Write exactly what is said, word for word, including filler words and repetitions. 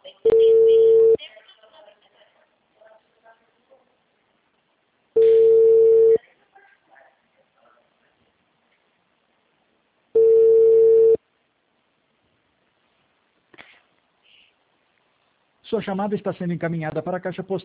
Sua chamada está sendo encaminhada para a caixa postal